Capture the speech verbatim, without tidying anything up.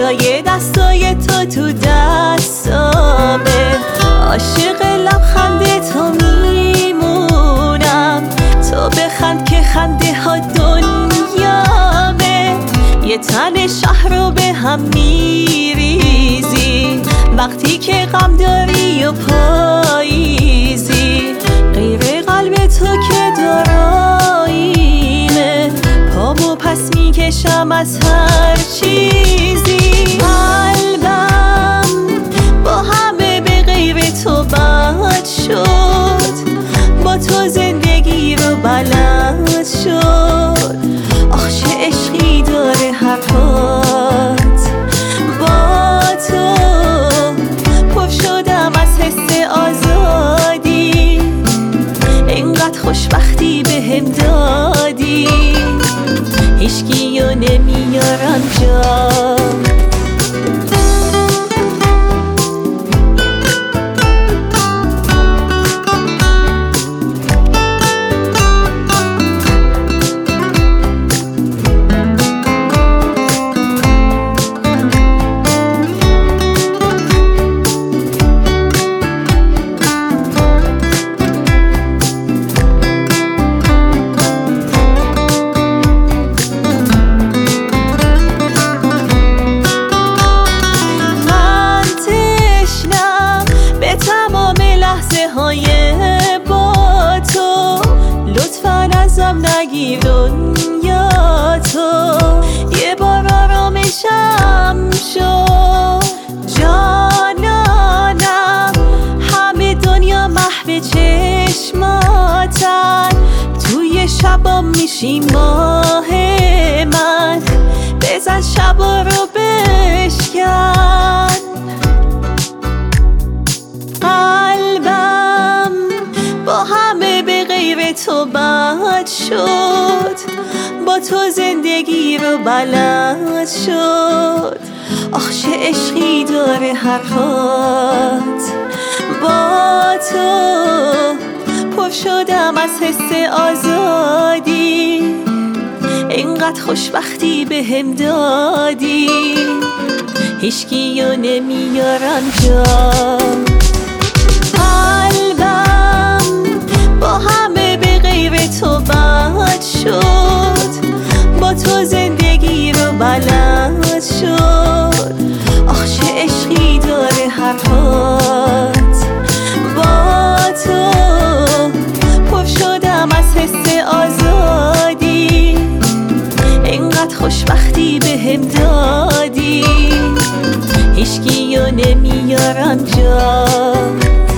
جای دستای تو تو دستامه. عاشق لبخند تو میمونم، تو بخند که خنده ها دنیامه. یه تن شهر رو به هم میریزی وقتی که غم داری و پاییزی. غیر قلب تو که داراییمه، پامو پس میکشم از هر چیزی. قلبم با همه به غیر تو بد شد، با تو زندگی رو بلد شد. آخ چه عشقی داره حرفات، با تو پر شدم از حس آزادی. اینقدر خوشبختی بهم دادی، هیچکیو نمیارم جا. با تو لطفاً ازم نگیر دنیا تو، یه بار آرامشم شو جانانم. همه دنیا محو چشماتن، توی شبام میشی ماه من. بزن شبا رو بشکن، با همه به غیر تو بد شد، با تو زندگی رو بلد شد. آخ چه عشقی داره حرفات، با تو پر شدم از حس آزادی. اینقدر خوشبختی بهم دادی، هیچکیو نمیارم جا. با همه به غیر تو بد شد، با تو زندگی رو بلد شد. آخ چه عشقی داره حرفات، با تو پر شدم از حس آزادی. اینقدر خوشبختی بهم دادی، هیچکیو نمیارم جا.